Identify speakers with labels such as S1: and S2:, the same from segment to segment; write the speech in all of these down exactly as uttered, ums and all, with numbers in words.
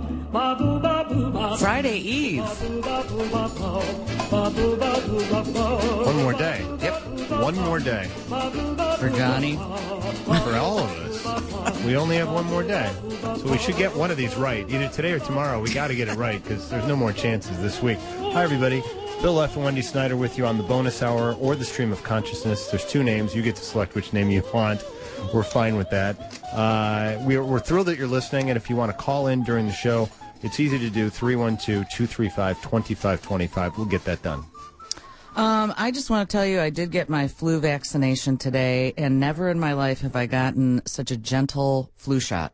S1: Friday Eve.
S2: One more day.
S1: Yep.
S2: One more day.
S1: For Johnny.
S2: For all of us. We only have one more day. So we should get one of these right. Either today or tomorrow. We got to get it right because there's no more chances this week. Hi, everybody. Bill Leff and Wendy Snyder with you on the bonus hour or the stream of consciousness. There's two names. You get to select which name you want. We're fine with that. Uh, we're, we're thrilled that you're listening, and if you want to call in during the show, it's easy to do. three one two, two three five, two five two five. We'll get that done.
S1: Um, I just want to tell you I did get my flu vaccination today, and never in my life have I gotten such a gentle flu shot.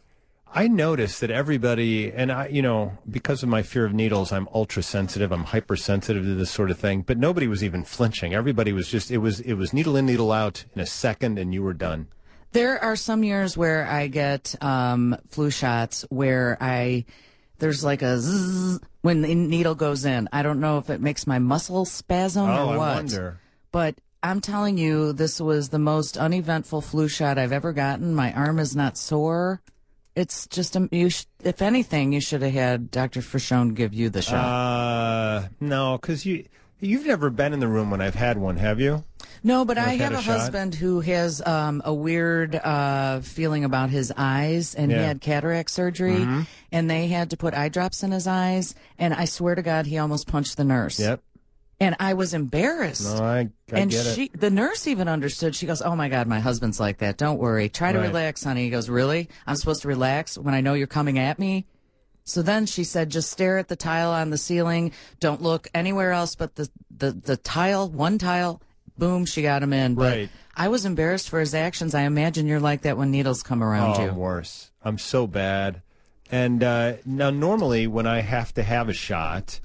S2: I noticed that everybody, and I, you know, because of my fear of needles, I'm ultra sensitive. I'm hypersensitive to this sort of thing. But nobody was even flinching. Everybody was just, it was, it was needle in, needle out in a second, and you were done.
S1: There are some years where I get um, flu shots where I, there's like a zzz when the needle goes in. I don't know if it makes my muscle spasm
S2: oh,
S1: or what.
S2: I wonder.
S1: But I'm telling you, this was the most uneventful flu shot I've ever gotten. My arm is not sore. It's just, a, you sh- if anything, you should have had Doctor Frashone give you the shot.
S2: Uh, no, because you, you've never been in the room when I've had one, have you?
S1: No, but I
S2: I've
S1: have
S2: had
S1: a,
S2: a shot?
S1: husband who has um, a weird uh, feeling about his eyes, and
S2: Yeah.
S1: he had cataract surgery,
S2: Mm-hmm.
S1: and they had to put eye drops in his eyes, and I swear to God, he almost punched the nurse.
S2: Yep.
S1: And I was embarrassed.
S2: No, I, I
S1: and
S2: get
S1: she,
S2: it.
S1: the nurse even understood. She goes, "Oh my God, my husband's like that. Don't worry. Try to
S2: Right.
S1: relax, honey." He goes, "Really? I'm supposed to relax when I know you're coming at me?" So then she said, "Just stare at the tile on the ceiling. Don't look anywhere else but the the, the tile. One tile." Boom, she got him in. But
S2: Right.
S1: I was embarrassed for his actions. I imagine you're like that when needles come around
S2: Oh,
S1: you.
S2: I'm worse. I'm so bad. And uh, now, normally, when I have to have a shot,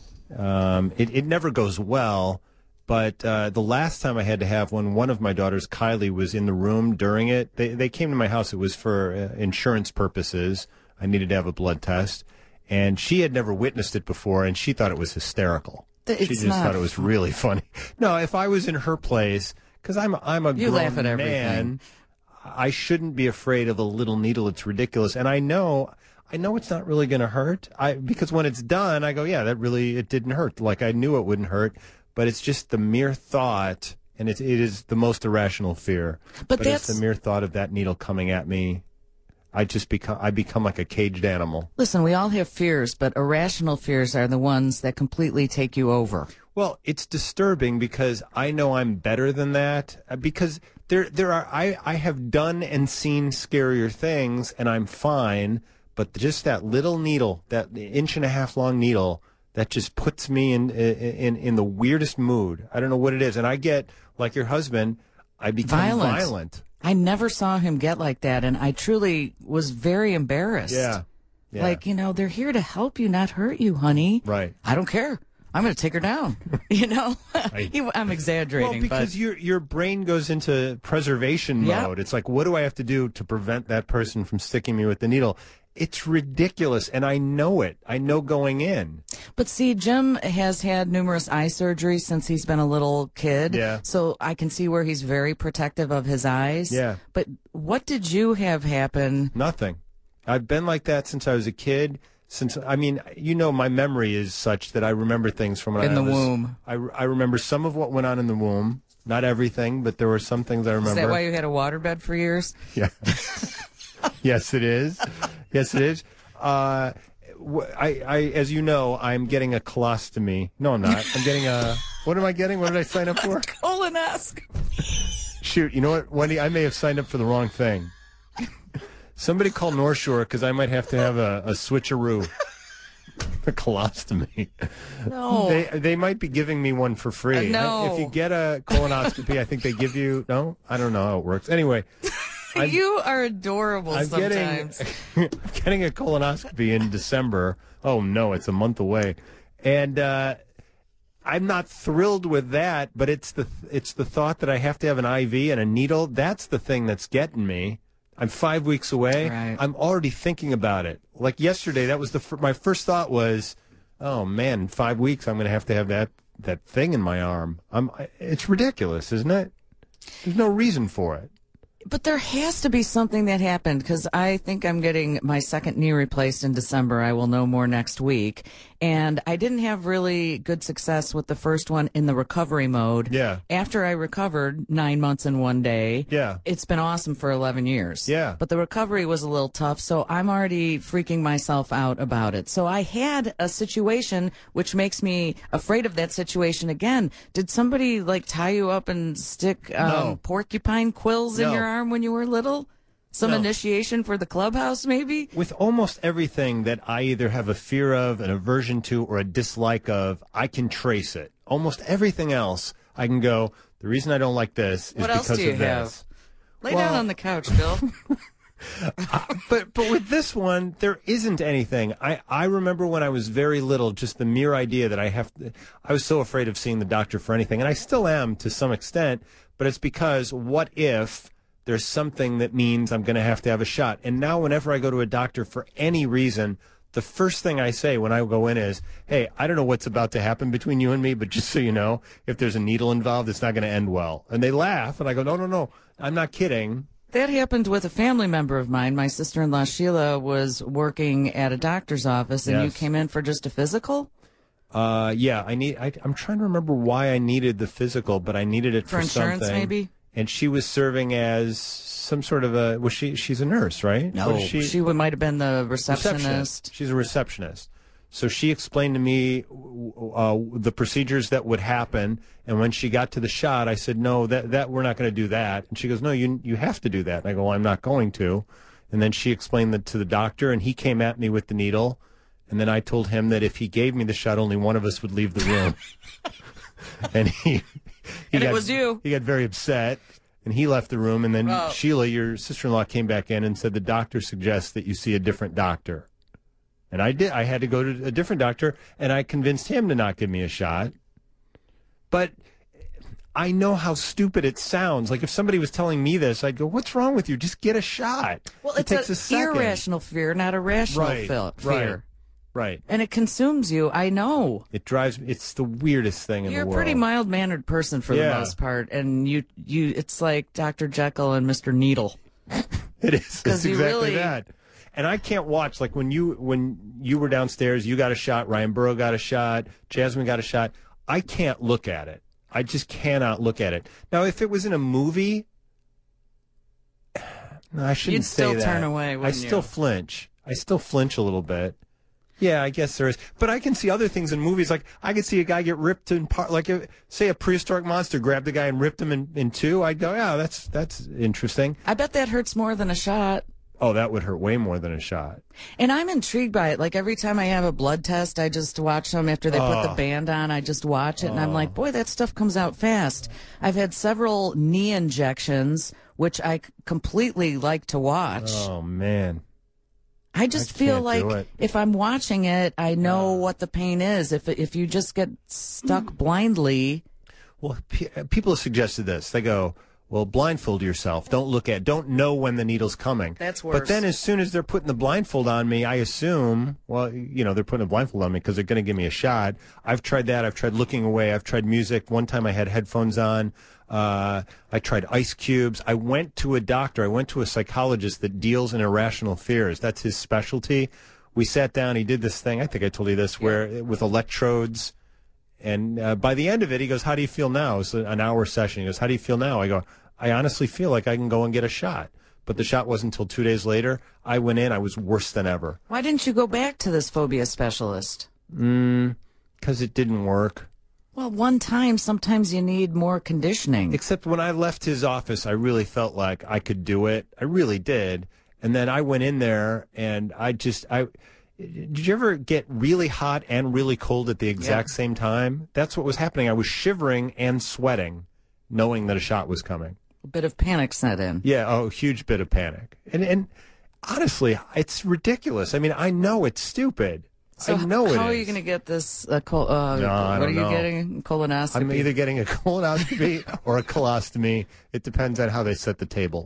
S2: um, it, it never goes well. But uh, the last time I had to have one, one of my daughters, Kylie, was in the room during it. They, they came to my house. It was for uh, insurance purposes. I needed to have a blood test. And she had never witnessed it before, and she thought it was hysterical.
S1: It's
S2: she just
S1: not
S2: thought it was really funny. No, if I was in her place, because I'm, I'm a
S1: You
S2: grown
S1: laugh at everything.
S2: man, I shouldn't be afraid of a little needle. It's ridiculous. And I know, I know it's not really going to hurt. I because when it's done, I go, yeah, that really, it didn't hurt. Like I knew it wouldn't hurt. But it's just the mere thought, and it, it is the most irrational fear.
S1: But
S2: But
S1: that's-
S2: it's the mere thought of that needle coming at me. I just become, I become like a caged animal.
S1: Listen, we all have fears, but irrational fears are the ones that completely take you over.
S2: Well, it's disturbing because I know I'm better than that. uh, Because there, there are I, I have done and seen scarier things, and I'm fine. But just that little needle, that inch and a half long needle, that just puts me in in in the weirdest mood. I don't know what it is, and I get like your husband. I become
S1: Violent.
S2: violent.
S1: I never saw him get like that, and I truly was very embarrassed.
S2: Yeah. yeah.
S1: Like, you know, they're here to help you, not hurt you, honey.
S2: Right.
S1: I don't care. I'm going to take her down. You know? You- I'm exaggerating.
S2: Well, because
S1: but
S2: your your brain goes into preservation
S1: Yeah.
S2: mode. It's like, what do I have to do to prevent that person from sticking me with the needle? It's ridiculous, and I know it. I know going in.
S1: But see, Jim has had numerous eye surgeries since he's been a little kid.
S2: Yeah.
S1: So I can see where he's very protective of his eyes.
S2: Yeah.
S1: But what did you have happen?
S2: Nothing. I've been like that since I was a kid. Since I mean, you know, my memory is such that I remember things from when
S1: In
S2: I
S1: the
S2: was,
S1: womb.
S2: I, I remember some of what went on in the womb. Not everything, but there were some things I remember.
S1: Is that why you had a waterbed for years?
S2: Yeah. Yes, it is. Yes, it is. Uh, wh- I, I, as you know, I'm getting a colostomy. No, I'm not. I'm getting a. What am I getting? What did I sign up for?
S1: Colonoscopy.
S2: Shoot, you know what, Wendy? I may have signed up for the wrong thing. Somebody call North Shore because I might have to have a, a switcheroo. A colostomy.
S1: No.
S2: They they might be giving me one for free.
S1: Uh, no.
S2: If you get a colonoscopy, I think they give you. No, I don't know how it works. Anyway. I'm-
S1: You are adorable
S2: I'm
S1: sometimes.
S2: getting, I'm getting a colonoscopy in December. Oh, no, it's a month away. And uh, I'm not thrilled with that, but it's the it's the thought that I have to have an I V and a needle. That's the thing that's getting me. I'm five weeks away.
S1: Right.
S2: I'm already thinking about it. Like yesterday, that was the fir- my first thought was, oh, man, in five weeks I'm going to have to have that, that thing in my arm. I'm. It's ridiculous, isn't it? There's no reason for it.
S1: But there has to be something that happened, because I think I'm getting my second knee replaced in December. I will know more next week. And I didn't have really good success with the first one in the recovery mode.
S2: Yeah.
S1: After I recovered nine months in one day,
S2: Yeah.
S1: it's been awesome for eleven years.
S2: Yeah.
S1: But the recovery was a little tough, so I'm already freaking myself out about it. So I had a situation which makes me afraid of that situation again. Did somebody, like, tie you up and stick um,
S2: No.
S1: porcupine quills in
S2: No.
S1: your arm when you were little? Some
S2: No.
S1: initiation for the clubhouse, maybe?
S2: With almost everything that I either have a fear of, an aversion to, or a dislike of, I can trace it. Almost everything else, I can go, the reason I don't like this is
S1: What else
S2: because
S1: do you
S2: of
S1: have?
S2: this.
S1: Lay
S2: Well-
S1: down on the couch, Bill.
S2: But but with this one, there isn't anything. I, I remember when I was very little, just the mere idea that I have to, I was so afraid of seeing the doctor for anything, and I still am to some extent, but it's because what if there's something that means I'm going to have to have a shot? And now whenever I go to a doctor for any reason, the first thing I say when I go in is, hey, I don't know what's about to happen between you and me, but just so you know, if there's a needle involved, it's not going to end well. And they laugh, and I go, no, no, no, I'm not kidding.
S1: That happened with a family member of mine. My sister-in-law, Sheila, was working at a doctor's office, and you
S2: Yes.
S1: came in for just a physical?
S2: Uh, yeah, I need. I, I'm trying to remember why I needed the physical, but I needed it
S1: For
S2: for,
S1: insurance,
S2: something.
S1: maybe?
S2: And she was serving as some sort of a. Was she? She's a nurse, right?
S1: No,
S2: What is
S1: she,
S2: she,
S1: would might have been the receptionist.
S2: She's a receptionist. So she explained to me uh, the procedures that would happen, and when she got to the shot, I said, "No, that that we're not going to do that." And she goes, "No, you you have to do that." And I go, well, "I'm not going to." And then she explained that to the doctor, and he came at me with the needle, and then I told him that if he gave me the shot, only one of us would leave the room. and he, he
S1: And
S2: got,
S1: it was you.
S2: He got very upset. And he left the room, and then
S1: Oh.
S2: Sheila, your sister-in-law, came back in and said the doctor suggests that you see a different doctor. And I did. I had to go to a different doctor, and I convinced him to not give me a shot. But I know how stupid it sounds. Like if somebody was telling me this, I'd go, "What's wrong with you? Just get a shot."
S1: Well,
S2: it
S1: it's
S2: takes a
S1: an
S2: second.
S1: irrational fear, not a rational
S2: Right,
S1: feel,
S2: right.
S1: fear.
S2: Right.
S1: And it consumes you. I know.
S2: It drives. It's the weirdest thing in
S1: You're
S2: the
S1: a
S2: world.
S1: pretty mild-mannered person for
S2: Yeah.
S1: the most part, and you, you, it's like Doctor Jekyll and Mister Needle.
S2: It is.
S1: 'Cause
S2: It's
S1: you
S2: exactly
S1: really-
S2: that. And I can't watch, like when you when you were downstairs, you got a shot, Ryan Burrow got a shot, Jasmine got a shot. I can't look at it. I just cannot look at it. Now, if it was in a movie, no, I shouldn't
S1: You'd
S2: say
S1: still
S2: that.
S1: turn away,
S2: I
S1: wouldn't
S2: still
S1: you?
S2: flinch. I still flinch a little bit. Yeah, I guess there is. But I can see other things in movies. Like, I could see a guy get ripped in part, like, a, say a prehistoric monster grabbed a guy and ripped him in, in two. I'd go, yeah, that's that's interesting.
S1: I bet that hurts more than a shot.
S2: Oh, that would hurt way more than a shot.
S1: And I'm intrigued by it. Like every time I have a blood test, I just watch them after they put the
S2: Oh.
S1: band on. I just watch it, and I'm like, boy, that stuff comes out fast. I've had several knee injections, which I c- completely like to watch.
S2: Oh, man.
S1: I just
S2: I
S1: feel
S2: can't
S1: like
S2: do it.
S1: if I'm watching it, I know what the pain is. If if you just get stuck blindly,
S2: Well, pe- people have suggested this. They go, well, blindfold yourself. Don't look at, don't know when the needle's coming.
S1: That's
S2: But
S1: worse.
S2: then as soon as they're putting the blindfold on me, I assume, well, you know, they're putting a blindfold on me because they're going to give me a shot. I've tried that. I've tried looking away. I've tried music. One time I had headphones on. Uh, I tried ice cubes. I went to a doctor. I went to a psychologist that deals in irrational fears. That's his specialty. We sat down. He did this thing. I think I told you this, where with electrodes. And uh, by the end of it, he goes, how do you feel now? It's an hour session. He goes, how do you feel now? I go, I honestly feel like I can go and get a shot. But the shot wasn't until two days later. I went in. I was worse than ever.
S1: why didn't you go back to this phobia specialist?
S2: Mm, because it didn't work.
S1: Well, one time, sometimes you need more conditioning.
S2: Except when I left his office, I really felt like I could do it. I really did. And then I went in there, and I just, I, did you ever get really hot and really cold at the exact
S1: Yeah.
S2: same time? That's what was happening. I was shivering and sweating, knowing that a shot was coming.
S1: A bit of panic set in.
S2: Yeah, oh, huge bit of panic. And and honestly, it's ridiculous. I mean, I know it's stupid.
S1: So
S2: I know it
S1: how are
S2: is.
S1: you going to get this? Uh, col- uh,
S2: No, I
S1: what
S2: don't
S1: are you
S2: know.
S1: getting? Colonoscopy.
S2: I'm either getting a colonoscopy or a colostomy. It depends on how they set the table.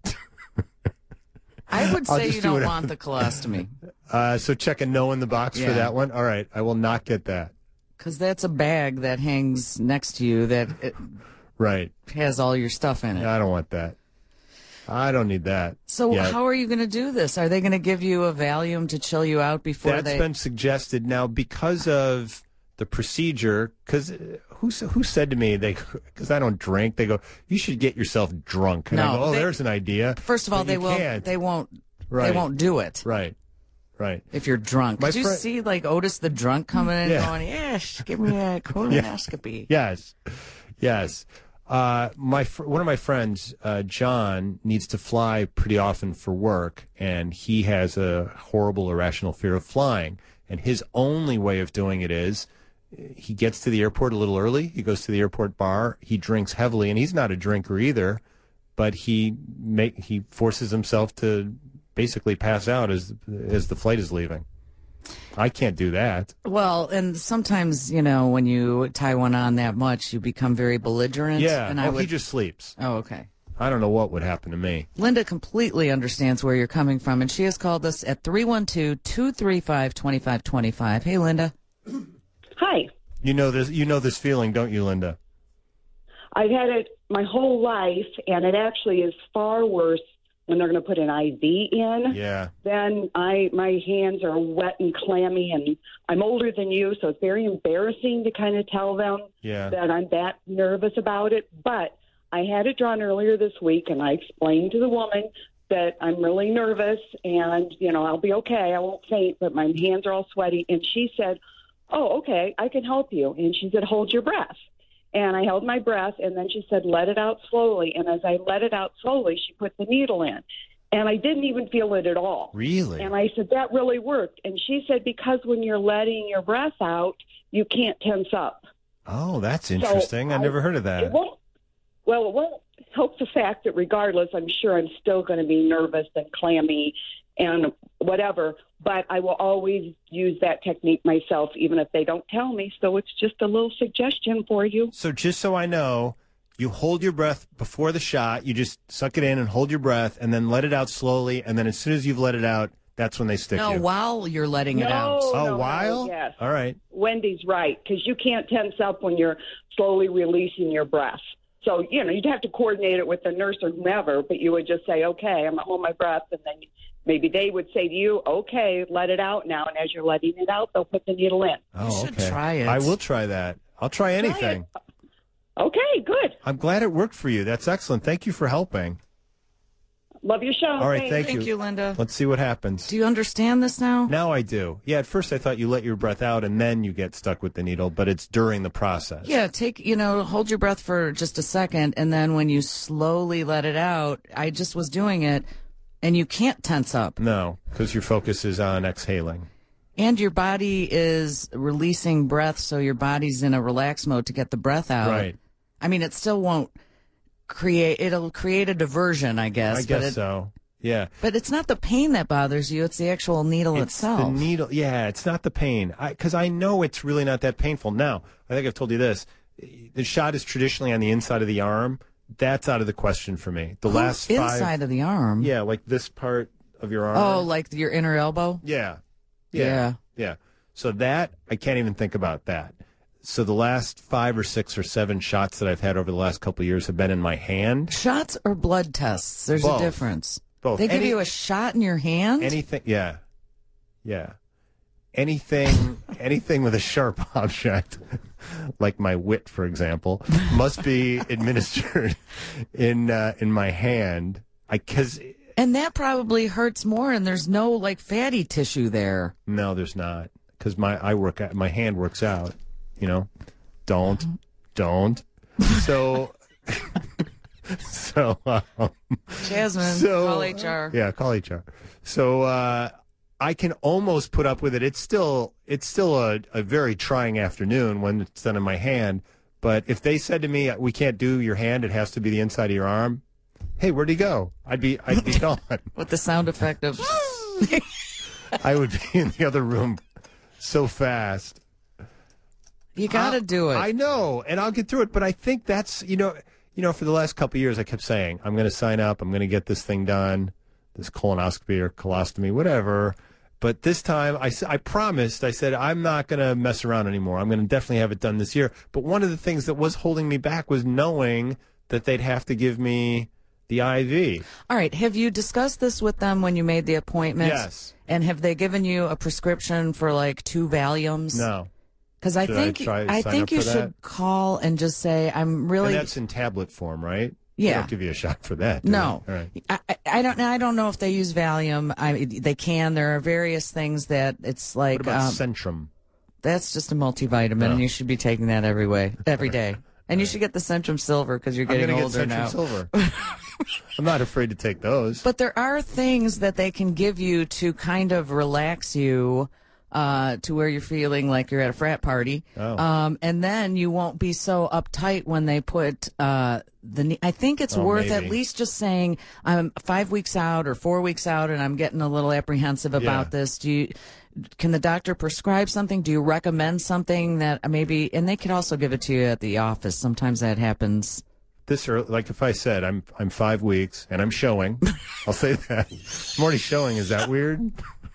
S1: I would
S2: I'll
S1: say
S2: just
S1: you
S2: do
S1: don't
S2: it.
S1: want the colostomy
S2: Uh, so check a no in the box for
S1: Yeah.
S2: that one. All right, I will not get that.
S1: because that's a bag that hangs next to you that it
S2: Right.
S1: has all your stuff in it.
S2: I don't want that. I don't need that.
S1: So
S2: yet.
S1: how are you going to do this? Are they going to give you a Valium to chill you out before
S2: That's
S1: they...
S2: been suggested now because of the procedure. Because who who said to me they? Because I don't drink. They go, you should get yourself drunk. And
S1: No,
S2: I go, oh,
S1: they-
S2: there's an idea.
S1: First of all,
S2: But
S1: they
S2: you
S1: will.
S2: can't.
S1: They won't.
S2: Right.
S1: They won't do it
S2: Right. Right.
S1: if you're drunk.
S2: My
S1: Did you
S2: fri-
S1: see like Otis the drunk coming in,
S2: Yeah.
S1: going, "Yes, give me a colonoscopy."
S2: Yes, yes. Uh, my fr- one of my friends, uh, John, needs to fly pretty often for work, and he has a horrible irrational fear of flying. And his only way of doing it is he gets to the airport a little early. He goes to the airport bar. He drinks heavily, and he's not a drinker either, but he make he forces himself to basically pass out as as the flight is leaving. I can't do that.
S1: Well, and sometimes you know when you tie one on that much, you become very belligerent.
S2: Yeah.
S1: And
S2: oh,
S1: I would...
S2: he just sleeps.
S1: Oh, okay.
S2: I don't know what would happen to me.
S1: Linda completely understands where you're coming from, and she has called us at three one two, two three five, two five two five. Hey, Linda.
S3: Hi.
S2: You know this. You know this feeling, don't you, Linda?
S3: I've had it my whole life, and it actually is far worse when they're going to put an I V in.
S2: Yeah.
S3: Then I my hands are wet and clammy, and I'm older than you, so it's very embarrassing to kind of tell them
S2: Yeah.
S3: that I'm that nervous about it. But I had it drawn earlier this week, and I explained to the woman that I'm really nervous, and, you know, I'll be okay. I won't faint, but my hands are all sweaty. And she said, oh, okay, I can help you. And she said, hold your breath. And I held my breath, and then she said, let it out slowly. And as I let it out slowly, she put the needle in. And I didn't even feel it at all.
S2: Really?
S3: And I said, that really worked. And she said, because when you're letting your breath out, you can't tense up.
S2: Oh, that's interesting.
S3: So
S2: I never heard of that.
S3: It won't, well, it won't help the fact that regardless, I'm sure I'm still going to be nervous and clammy and whatever, but I will always use that technique myself, even if they don't tell me. So it's just a little suggestion for you.
S2: So just so I know, you hold your breath before the shot. You just suck it in and hold your breath, and then let it out slowly. And then as soon as you've let it out, that's when they stick
S1: No,
S2: you.
S1: while you're letting it
S3: No.
S1: out.
S2: Oh,
S3: no,
S2: while?
S3: no, yes.
S2: All right.
S3: Wendy's right, because you can't tense up when you're slowly releasing your breath. So, you know, you'd have to coordinate it with the nurse or whomever, but you would just say, okay, I'm going to hold my breath, and then maybe they would say to you, okay, let it out now. And as you're letting it out, they'll put the needle in.
S2: Oh,
S1: should
S2: okay.
S1: try it.
S2: I will try that. I'll try anything.
S3: Okay, good.
S2: I'm glad it worked for you. That's excellent. Thank you for helping.
S3: Love your show.
S2: All right,
S3: Thanks.
S2: thank,
S1: Thank you, Linda.
S2: Let's see what happens.
S1: Do you understand this now?
S2: Now I do. Yeah, at first I thought you let your breath out and then you get stuck with the needle, but it's during the process.
S1: Yeah, take, you know, hold your breath for just a second, and then when you slowly let it out, I just was doing it, and you can't tense up.
S2: No, because your focus is on exhaling.
S1: And your body is releasing breath, so your body's in a relaxed mode to get the breath out.
S2: Right.
S1: I mean, it still won't create, it'll create a diversion, I guess.
S2: I
S1: but
S2: guess
S1: it,
S2: so. Yeah.
S1: But it's not the pain that bothers you, it's the actual needle
S2: It's
S1: itself.
S2: the needle. Yeah, it's not the pain. Because I, I know it's really not that painful. Now, I think I've told you this. The shot is traditionally on the inside of the arm. That's out of the question for me. The last five.
S1: Inside of the arm?
S2: Yeah, like this part of your arm.
S1: Oh, like your inner elbow?
S2: Yeah. Yeah.
S1: Yeah.
S2: Yeah. So that, I can't even think about that. So the last five or six or seven shots that I've had over the last couple of years have been in my hand.
S1: Shots or blood tests? There's
S2: Both.
S1: a difference.
S2: Both.
S1: They give
S2: Any-
S1: you a shot in your hand?
S2: Anything, yeah. Yeah. Anything, anything with a sharp object, like my wit, for example, must be administered in uh, in my hand. I because
S1: And that probably hurts more, and there's no like fatty tissue there.
S2: no, there's not. Because my I work out, my hand works out. You know, don't, don't. So, so, um,
S1: Jasmine,
S2: So-
S1: call H R.
S2: yeah, call H R. So uh, I can almost put up with it. It's still it's still a, a very trying afternoon when it's done in my hand. But if they said to me, "We can't do your hand; it has to be the inside of your arm," hey, where'd he go? I'd be I'd be gone.
S1: With the sound effect of.
S2: I would be in the other room so fast.
S1: You got to
S2: I'll-
S1: do it.
S2: I know, and I'll get through it. But I think that's you know, you know, for the last couple of years, I kept saying, "I'm going to sign up. I'm going to get this thing done, this colonoscopy or colostomy, whatever." But this time, I, s- I promised. I said I'm not going to mess around anymore. I'm going to definitely have it done this year. But one of the things that was holding me back was knowing that they'd have to give me the I V.
S1: All right. Have you discussed this with them when you made the appointment?
S2: Yes.
S1: And have they given you a prescription for like two Valiums?
S2: No.
S1: Because I
S2: Should
S1: think
S2: I try to
S1: I
S2: sign
S1: think
S2: up
S1: you
S2: for
S1: should
S2: that?
S1: call and just say, I'm really.
S2: And that's in tablet form, right? They
S1: Yeah.
S2: don't give you a shot for that. do
S1: No,
S2: they? All right.
S1: I, I- I don't. I don't know if they use Valium. I, they can. There are various things that it's like.
S2: What about
S1: um,
S2: Centrum?
S1: that's just a multivitamin,
S2: No.
S1: and you should be taking that every way, every day. And you should get the Centrum Silver because you're
S2: I'm
S1: getting
S2: gonna
S1: older
S2: get Centrum
S1: now.
S2: Silver. I'm not afraid to take those.
S1: But there are things that they can give you to kind of relax you. Uh, to where you're feeling like you're at a frat party,
S2: Oh.
S1: um, and then you won't be so uptight when they put uh, the. ne- I think it's
S2: Oh,
S1: worth at
S2: maybe.
S1: least just saying I'm five weeks out or four weeks out, and I'm getting a little apprehensive about
S2: Yeah.
S1: this. Do you? Can the doctor prescribe something? Do you recommend something that maybe? And they could also give it to you at the office. Sometimes that happens.
S2: This early, like if I said I'm I'm five weeks and I'm showing, I'll say that I'm already showing. Is that weird?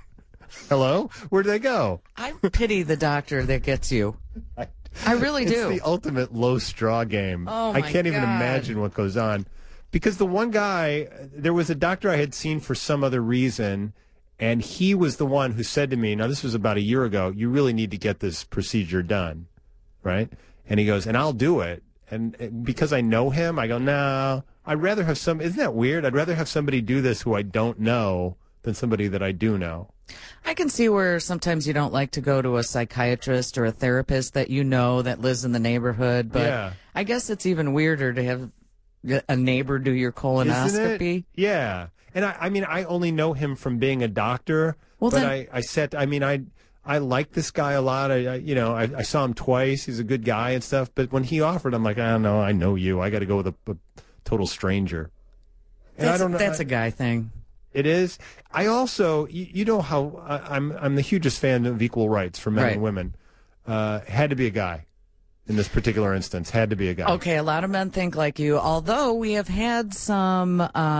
S2: Hello, where'd they go?
S1: I pity the doctor that gets you.
S2: I,
S1: I really
S2: it's
S1: do.
S2: the ultimate low straw game.
S1: Oh,
S2: I
S1: my
S2: can't even
S1: God.
S2: imagine what goes on. Because the one guy, there was a doctor I had seen for some other reason, and he was the one who said to me, now this was about a year ago, you really need to get this procedure done, right? And he goes, and I'll do it. And uh, because I know him, I go, no, I'd rather have some, isn't that weird? I'd rather have somebody do this who I don't know than somebody that I do know.
S1: I can see where sometimes you don't like to go to a psychiatrist or a therapist that you know that lives in the neighborhood, but
S2: Yeah.
S1: I guess it's even weirder to have a neighbor do your
S2: Isn't
S1: colonoscopy.
S2: it? Yeah. And I, I mean, I only know him from being a doctor,
S1: Well,
S2: but
S1: then-
S2: I, I said, I mean, I, I like this guy a lot. I, I you know, I, I saw him twice. He's a good guy and stuff. But when he offered, I'm like, I don't know. I know you. I got to go with a, a total stranger. And
S1: That's,
S2: I don't know.
S1: that's a guy thing.
S2: It is. I also, you, you know how I, I'm, I'm the hugest fan of equal rights for men
S1: Right.
S2: and women. Uh, had to be a guy in this particular instance. Had to be a guy.
S1: Okay, a lot of men think like you, although we have had some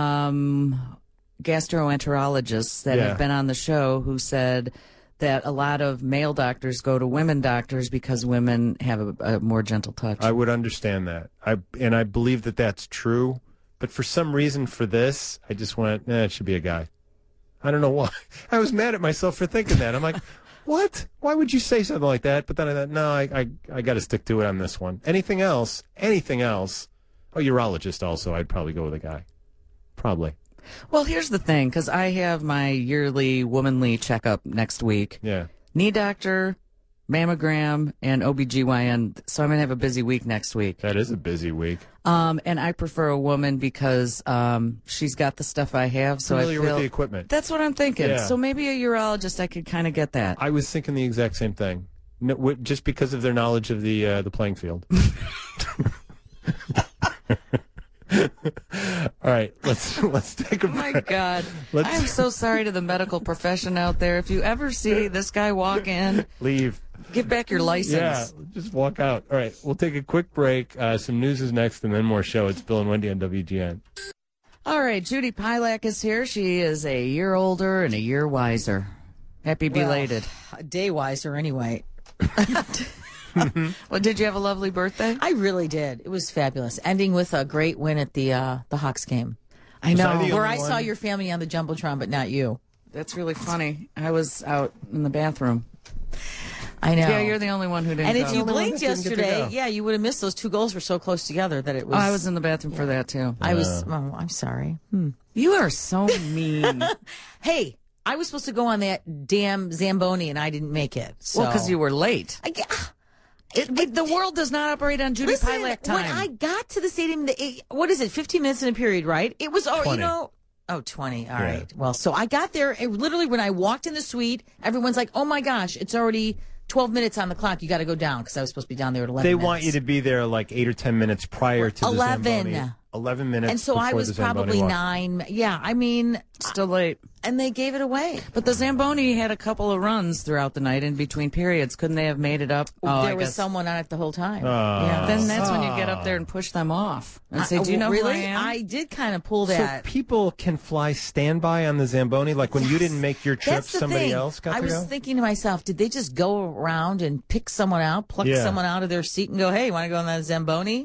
S1: um, gastroenterologists that
S2: Yeah.
S1: have been on the show who said that a lot of male doctors go to women doctors because women have a, a more gentle touch.
S2: I would understand that. I and I believe that that's true. But for some reason, for this, I just went, eh, it should be a guy. I don't know why. I was mad at myself for thinking that. I'm like, what? Why would you say something like that? But then I thought, no, I I, I got to stick to it on this one. Anything else? Anything else? Oh, urologist also. I'd probably go with a guy. Probably.
S1: Well, here's the thing, because I have my yearly womanly checkup next week.
S2: Yeah.
S1: Knee doctor, mammogram, and O B G Y N. So I'm going to have a busy week next week.
S2: That is a busy week.
S1: Um, and I prefer a woman because um, she's got the stuff I have. So
S2: Familiar
S1: I
S2: with
S1: feel
S2: the equipment.
S1: that's what I'm thinking.
S2: Yeah.
S1: So maybe a urologist, I could kind of get that.
S2: I was thinking the exact same thing. No, w- just because of their knowledge of the uh, the playing field. All right, let's let's take a
S1: Oh my
S2: break.
S1: God.
S2: Let's-
S1: I'm so sorry to the medical profession out there. If you ever see this guy walk in,
S2: Leave.
S1: give back your license.
S2: Yeah, just walk out. All right, we'll take a quick break. Uh, some news is next, and then more show. It's Bill and Wendy on W G N.
S1: All right, Judy Pilak is here. She is a year older and a year wiser. Happy belated.
S4: Well, day wiser anyway.
S1: Well, did you have a lovely birthday?
S4: I really did. It was fabulous. Ending with a great win at the uh, the Hawks game.
S1: I
S2: Was
S1: know.
S2: I the
S4: Where
S2: only
S4: I saw
S2: one?
S4: your family on the Jumbotron, but not you.
S1: That's really funny. I was out in the bathroom.
S4: I know.
S1: Yeah, you're the only one who didn't
S4: And
S1: go.
S4: if you
S2: Only one
S4: blinked
S2: that didn't get to
S4: yesterday,
S2: go.
S4: yeah, you would have missed those two goals. Were so close together that it was.
S1: Oh, I was in the bathroom for that, too.
S4: I was. Oh, I'm sorry. Hmm.
S1: You are so mean.
S4: Hey, I was supposed to go on that damn Zamboni, and I didn't make it. So.
S1: Well, because you were late.
S4: I, ga-
S1: It, it- the world does not operate on Judy
S4: Listen,
S1: Pilak time.
S4: when I got to the stadium, the, it, what is it, fifteen minutes in a period, right? It was, oh, you
S2: twenty.
S4: know, oh, twenty. All
S2: Yeah.
S4: right. Well, so I got there, and literally when I walked in the suite, everyone's like, oh my gosh, it's already twelve minutes on the clock. You got to go down because I was supposed to be down there at eleven
S2: They
S4: minutes.
S2: want you to be there like eight or ten minutes prior to the
S4: eleven.
S2: Zamboni. Eleven minutes.
S4: And so I
S2: before
S4: was
S2: the Zamboni
S4: probably
S2: walk.
S4: nine. Yeah, I mean,
S1: Still late.
S4: and they gave it away.
S1: But the Zamboni had a couple of runs throughout the night in between periods. Couldn't they have made it up? Oh, I
S4: there was
S1: guess.
S4: someone on it the whole time.
S2: Oh.
S4: yeah.
S1: Then that's when you get up there and push them off and say,
S4: I-
S1: "Do you know
S4: really?
S1: who I am?"
S4: did kind of pull
S2: So
S4: that.
S2: people can fly standby on the Zamboni, like when you
S4: Yes.
S2: didn't make your trip,
S4: That's the
S2: somebody
S4: thing.
S2: else got
S4: I
S2: to
S4: was
S2: go.
S4: thinking to myself, did they just go around and pick someone out, pluck
S2: Yeah.
S4: someone out of their seat and go, hey, want to go on that Zamboni?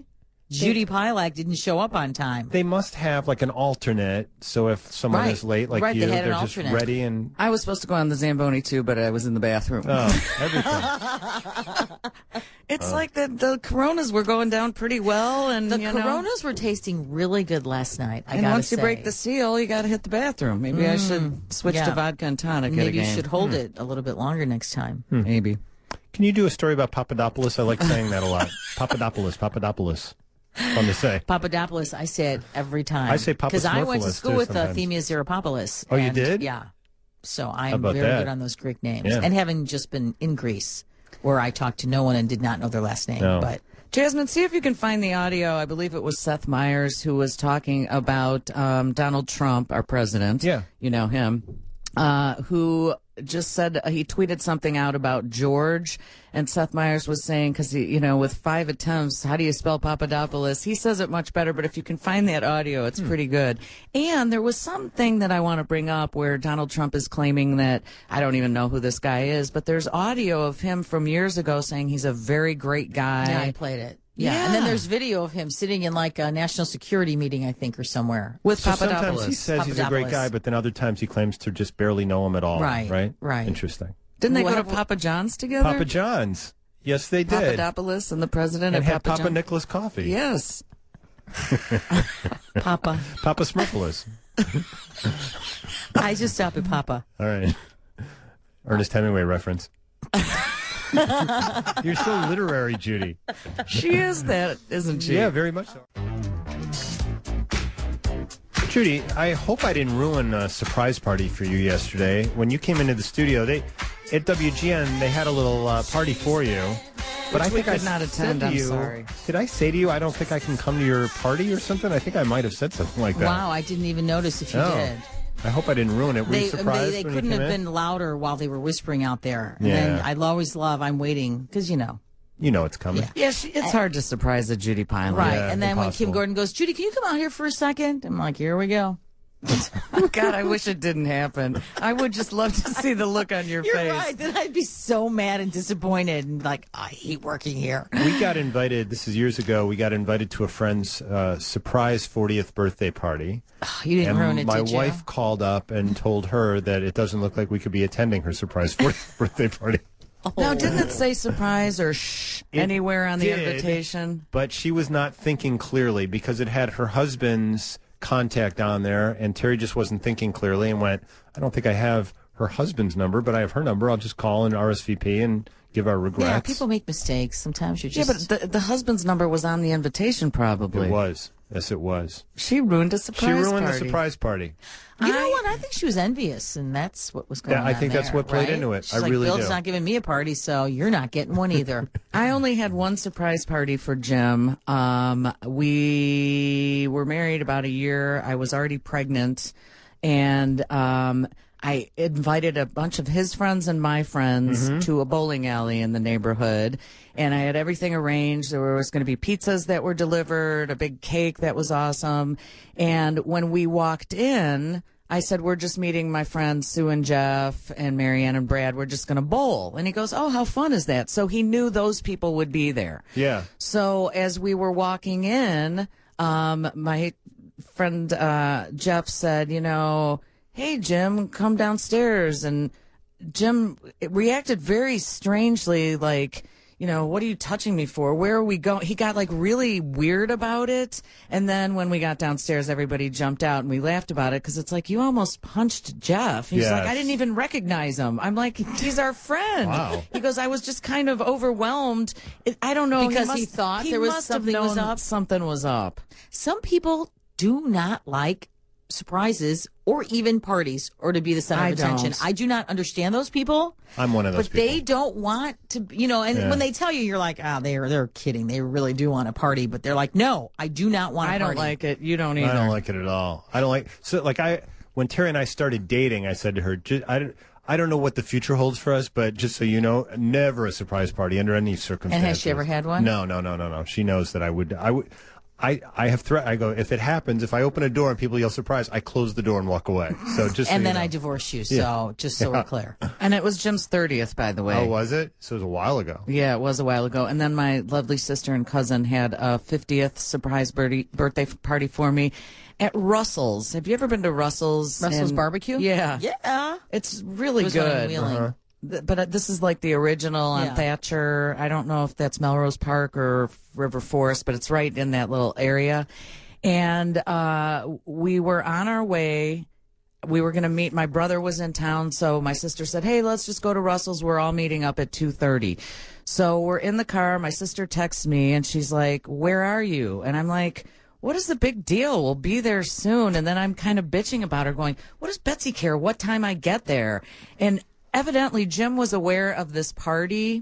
S4: Judy Pilak didn't show up on time.
S2: They must have like an alternate, so if someone
S4: Right.
S2: is late like
S4: Right, they
S2: you,
S4: had an
S2: they're just
S4: alternate.
S2: ready and
S1: I was supposed to go on the Zamboni too, but I was in the bathroom.
S2: oh, everything.
S1: It's like the the Coronas were going down pretty well, and
S4: The
S1: you know,
S4: Coronas were tasting really good last night. I
S1: and
S4: gotta
S1: once you
S4: say.
S1: break the seal, you got to hit the bathroom. Maybe I should switch
S4: yeah.
S1: to vodka and tonic. at a
S4: Maybe you
S1: game.
S4: should hold it a little bit longer next time.
S1: Maybe.
S2: Can you do a story about Papadopoulos? I like saying that a lot. Papadopoulos, Papadopoulos. Fun to say.
S4: Papadopoulos, I say it every time.
S2: I say
S4: because I went to
S2: Papasmurphoulos,
S4: school
S2: too,
S4: with uh,
S2: sometimes.
S4: Themius Zeropopoulos.
S2: Oh, you
S4: and,
S2: did?
S4: Yeah. So
S2: How
S4: I'm
S2: about
S4: very
S2: that?
S4: good on those Greek names.
S2: Yeah.
S4: And having just been in Greece, where I talked to no one and did not know their last name.
S2: No.
S4: But
S1: Jasmine, see if you can find the audio. I believe it was Seth Meyers who was talking about um, Donald Trump, our president.
S2: Yeah.
S1: You know him. Uh, who just said uh, he tweeted something out about George, and Seth Meyers was saying, because you know, with five attempts, how do you spell Papadopoulos? He says it much better, but if you can find that audio, it's pretty good. And there was something that I want to bring up where Donald Trump is claiming that I don't even know who this guy is, but there's audio of him from years ago saying he's a very great guy.
S4: yeah, I played it. Yeah.
S1: Yeah.
S4: And then there's video of him sitting in like a national security meeting, I think, or somewhere.
S1: With
S2: So sometimes he
S1: Papadopoulos.
S2: says he's a great
S4: Papadopoulos.
S2: guy, but then other times he claims to just barely know him at all.
S4: Right,
S2: Right?
S4: right.
S2: Interesting.
S1: Didn't they
S4: Well,
S1: go to
S4: have-
S1: Papa John's together?
S2: Papa John's. Yes, they did.
S1: Papadopoulos and the president
S2: And
S1: of
S2: had
S1: Papa
S2: Papa
S1: John-
S2: Nicholas coffee.
S1: Yes.
S4: Papa.
S2: Papa Smurfoulos.
S4: I just stop at Papa.
S2: All right. Ernest Hemingway reference. You're so literary, Judy.
S1: She is that, isn't she?
S2: Yeah, very much so. Judy, I hope I didn't ruin a surprise party for you yesterday. When you came into the studio, they at W G N they had a little uh, party for you. But
S1: Which
S2: I
S1: we
S2: think I
S1: could not
S2: said
S1: attend,
S2: to
S1: I'm
S2: you,
S1: sorry.
S2: Did I say to you I don't think I can come to your party or something? I think I might have said something like that.
S4: Wow, I didn't even notice if you
S2: No.
S4: did.
S2: I hope I didn't ruin it. Were
S4: They,
S2: you surprised
S4: they, they
S2: when
S4: couldn't
S2: you
S4: have
S2: came in?
S4: been louder while they were whispering out there. And
S2: Yeah.
S4: then I always love, I'm waiting, because, you know.
S2: You know it's coming.
S4: Yeah.
S1: Yeah, she, it's hard to surprise a Judy Pineland.
S4: Right.
S2: Yeah,
S4: and then when
S2: impossible.
S4: Kim Gordon goes, Judy, can you come out here for a second? I'm like, here we go.
S1: God, I wish it didn't happen. I would just love to see the look on your
S4: You're
S1: face.
S4: right. Then I'd be so mad and disappointed and like, I hate working here.
S2: We got invited, this is years ago, we got invited to a friend's uh, surprise fortieth birthday party.
S4: You didn't
S2: and
S4: ruin it,
S2: my
S4: did you?
S2: wife called up and told her that it doesn't look like we could be attending her surprise fortieth birthday party.
S1: Now, didn't it say surprise or shh
S2: It
S1: anywhere on the
S2: did.
S1: invitation?
S2: But she was not thinking clearly because it had her husband's contact on there, and Terry just wasn't thinking clearly and went, I don't think I have her husband's number, but I have her number. I'll just call and R S V P and give our regrets.
S4: Yeah, people make mistakes. Sometimes you're
S1: Yeah,
S4: just.
S1: but the, the husband's number was on the invitation, probably.
S2: It was. Yes, it was.
S1: She ruined a surprise
S2: She ruined
S1: party.
S2: the surprise party.
S4: You know
S1: I-
S4: what? I think she was envious, and that's what was going
S2: Yeah,
S4: on.
S2: I think that's
S4: there,
S2: what played
S4: right?
S2: into it.
S4: She's
S2: I
S4: like,
S2: really
S4: Bill's
S2: do.
S4: not giving me a party, so you're not getting one either.
S1: I only had one surprise party for Jim. Um, we were married about a year. I was already pregnant, and um, I invited a bunch of his friends and my friends
S2: Mm-hmm.
S1: to a bowling alley in the neighborhood. And I had everything arranged. There was going to be pizzas that were delivered, a big cake that was awesome. And when we walked in, I said, we're just meeting my friends Sue and Jeff and Marianne and Brad. We're just going to bowl. And he goes, oh, how fun is that? So he knew those people would be there.
S2: Yeah.
S1: So as we were walking in, um, my friend uh, Jeff said, you know, hey, Jim, come downstairs. And Jim reacted very strangely, like, you know, what are you touching me for? Where are we going? He got like really weird about it. And then when we got downstairs, everybody jumped out and we laughed about it because it's like, you almost punched Jeff. He's
S2: Yes.
S1: like, I didn't even recognize him. I'm like, he's our friend.
S2: Wow.
S1: He goes, I was just kind of overwhelmed. It, I don't know.
S4: Because he
S1: must-
S4: thought there was
S1: must have
S4: something was
S1: known
S4: up?
S1: Something was up.
S4: Some people do not like surprises or even parties or to be the center
S1: I
S4: of attention.
S1: don't.
S4: I do not understand those people.
S2: I'm one of those
S4: But they
S2: people.
S4: don't want to, you know, and
S2: Yeah.
S4: when they tell you, you're like, ah, they're they're kidding. They really do want a party, but they're like, no, I do not want a
S1: I don't
S4: party.
S1: like it. You don't either.
S2: I don't like it at all. I don't like so like I when Terry and I started dating, I said to her, "Ju- I don't, I don't know what the future holds for us, but just so you know, never a surprise party under any circumstances.
S4: she ever had one?
S2: No, no, no, no, no. She knows that I would. I would. I, I have threat. I go, if it happens, if I open a door and people yell surprise, I close the door and walk away. So just
S4: and
S2: so
S4: then
S2: you know.
S4: I divorce you. So
S2: Yeah.
S4: just so
S2: Yeah.
S4: we're clear.
S1: And it was Jim's thirtieth, by the way.
S2: Oh, was it? So it was a while ago.
S1: Yeah, it was a while ago. And then my lovely sister and cousin had a fiftieth surprise birthday, birthday party for me at Russell's. Have you ever been to Russell's?
S4: Russell's
S1: in-
S4: Barbecue?
S1: Yeah.
S4: Yeah.
S1: It's really
S4: It was one in
S1: good.
S4: Wheeling.
S2: Uh-huh.
S1: Th- But uh, this is like the original on
S4: Yeah.
S1: Thatcher. I don't know if that's Melrose Park or River Forest, but it's right in that little area. And uh, we were on our way. We were going to meet. My brother was in town, so my sister said, "Hey, let's just go to Russell's. We're all meeting up at two thirty." So we're in the car. My sister texts me, and she's like, "Where are you?" And I'm like, "What is the big deal? We'll be there soon." And then I'm kind of bitching about her, going, "What does Betsy care what time I get there?" And evidently, Jim was aware of this party.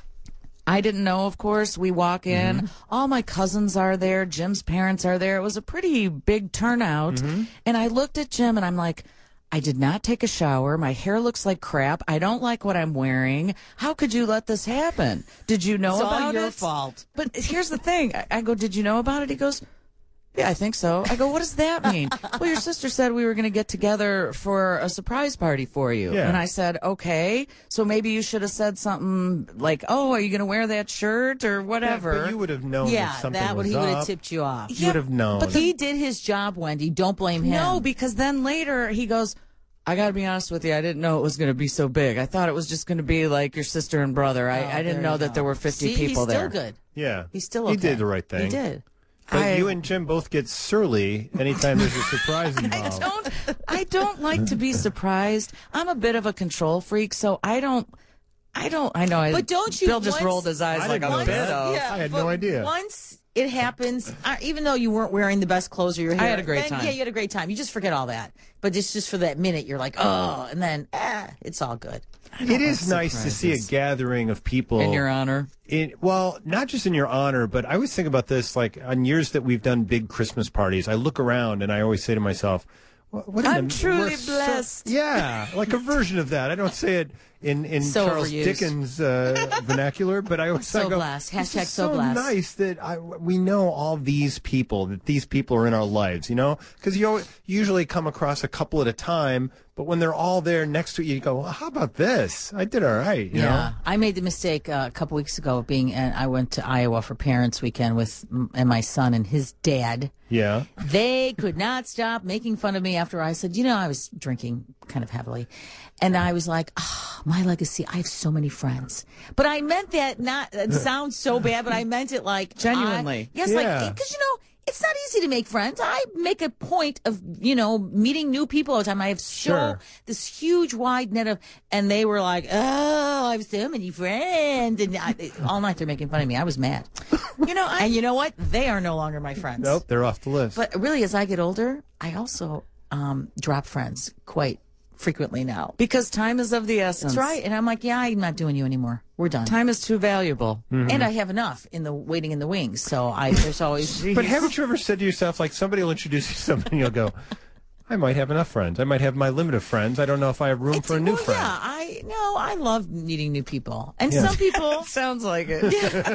S1: I didn't know, of course. We walk in.
S2: Mm-hmm.
S1: All my cousins are there. Jim's parents are there. It was a pretty big turnout.
S2: Mm-hmm.
S1: And I looked at Jim and I'm like, I did not take a shower. My hair looks like crap. I don't like what I'm wearing. How could you let this happen? Did you know
S4: It's all
S1: about
S4: your
S1: it?
S4: fault.
S1: But here's the thing. I, I go, did you know about it? He goes, yeah, I think so. I go, what does that mean? Well, your sister said we were going to get together for a surprise party for you.
S2: Yeah.
S1: And I said, okay. So maybe you should have said something like, oh, are you going to wear that shirt or whatever?
S2: But you would have known
S4: Yeah,
S2: that something
S4: that would
S2: was
S4: he would have
S2: up.
S4: tipped you off.
S2: You would have known.
S4: But he did his job, Wendy. Don't blame him.
S1: No, because then later he goes, I got to be honest with you. I didn't know it was going to be so big. I thought it was just going to be like your sister and brother. I,
S4: Oh,
S1: I
S4: there
S1: didn't
S4: you
S1: know
S4: go.
S1: that there were fifty
S4: See,
S1: people
S4: he's
S1: there.
S4: still good.
S2: yeah.
S4: He's still
S2: He
S4: okay.
S2: did the right thing.
S4: He did.
S2: But
S1: I-
S2: you and Jim both get surly anytime there's a surprise
S1: I
S2: involved.
S1: don't. I don't like to be surprised. I'm a bit of a control freak, so I don't. I don't. I know. I,
S4: But don't you
S1: Bill just
S4: once-
S1: rolled his eyes
S2: I
S1: like
S2: didn't
S1: a
S2: know
S1: bit
S2: that.
S1: of.
S4: Yeah,
S2: I had
S4: but
S2: no idea.
S4: Once it happens, uh, even though you weren't wearing the best clothes or your hair,
S1: had a great
S4: then,
S1: time.
S4: Yeah, you had a great time. You just forget all that. But it's just for that minute, you're like, oh, and then ah, it's all good.
S2: It is
S1: like
S2: nice to see a
S1: surprises.
S2: gathering of people.
S1: In your honor.
S2: In, well, not just in your honor, but I always think about this, like on years that we've done big Christmas parties, I look around and I always say to myself, what, what in
S1: I'm
S2: the-
S1: truly
S2: we're so-
S1: blessed.
S2: yeah, like a version of that. I don't say it in, in
S4: So
S2: Charles
S4: overused.
S2: Dickens uh, vernacular, but I always
S4: So
S2: I go,
S4: blessed.
S2: this
S4: Hashtag
S2: is
S4: so
S2: so
S4: blessed.
S2: nice that I, we know all these people, that these people are in our lives, you know? Because you always- usually come across a couple at a time, but when they're all there next to you, you go, well, how about this? I did all right, you
S4: Yeah,
S2: know?
S4: I made the mistake uh, a couple weeks ago of being, and I went to Iowa for Parents Weekend with m- and my son and his dad.
S2: Yeah.
S4: They could not stop making fun of me after I said, you know, I was drinking kind of heavily. And I was like, oh, my legacy, I have so many friends. But I meant that not, it sounds so bad, but I meant it like
S1: Genuinely.
S4: I- yes,
S2: Yeah.
S4: like, because, you know, it's not easy to make friends. I make a point of, you know, meeting new people all the time. I have so,
S2: Sure.
S4: this huge wide net of, and they were like, oh, I have so many friends. And I, all night they're making fun of me. I was mad.
S1: You know, I,
S4: And you know what? They are no longer my friends.
S2: Nope, they're off the list.
S4: But really, as I get older, I also um, drop friends quite frequently now.
S1: because time is of the essence.
S4: That's right. And I'm like, yeah, I'm not doing you anymore. We're done.
S1: Time is too valuable.
S4: And I have enough in the waiting in the wings. So I there's always.
S2: But haven't you ever said to yourself, like somebody will introduce you to somebody and you'll go, I might have enough friends. I might have my limit of friends. I don't know if I have room for a new
S4: well,
S2: friend.
S4: Yeah, I no, I love meeting new people, and
S2: Yeah.
S4: some people.
S1: Sounds like it.